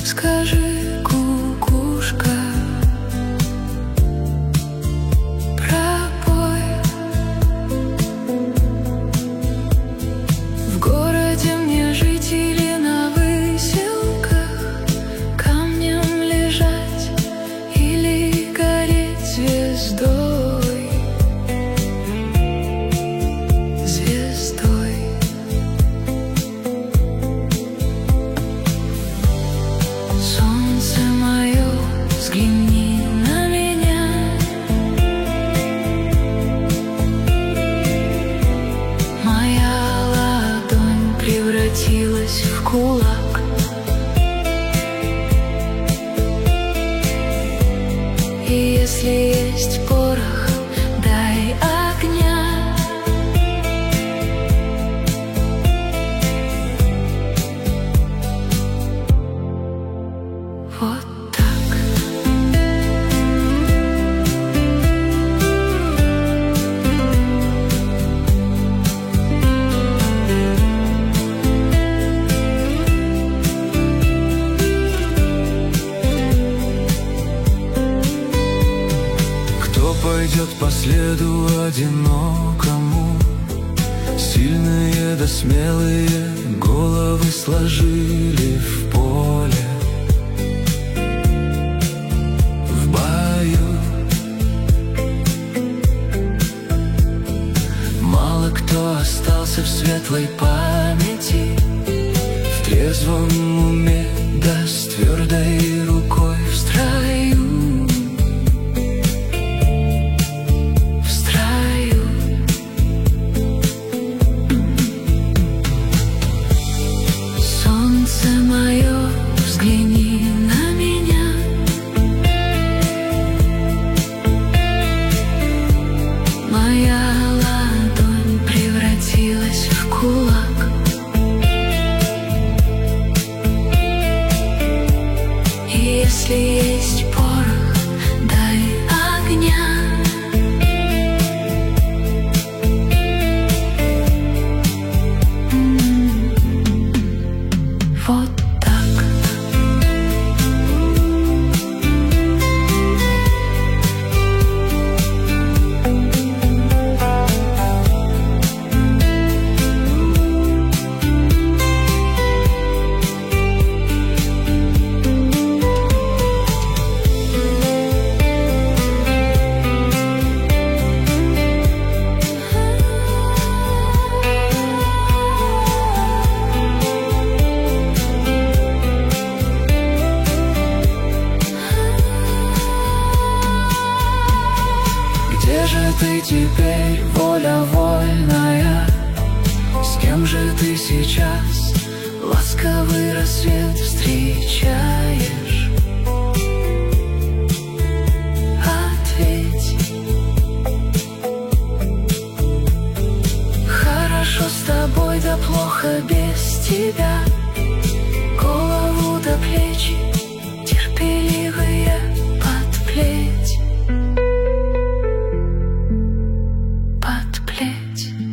Скажи, кукушка, пропой. В городе мне жить или на выселках, камнем лежать или гореть звездой, звездой. Солнце мое, взгляни на меня. Моя ладонь превратилась в кулак. И если есть порох, дай огня. Вот так. Кто пойдет по следу одинокому? Сильные да смелые головы сложили в поле, в бою. Мало кто остался в светлой памяти, в трезвом уме да с твердой рукой в строю. Солнце мое, взгляни на меня. Моя ладонь превратилась в кулак. И если есть порох, дай огня. Вот так. Где же ты теперь, воля вольная? С кем же ты сейчас ласковый рассвет встречаешь? Ответь. Хорошо с тобой, да плохо без тебя. Голову до плечи терпеливые подплеть. Подплеть.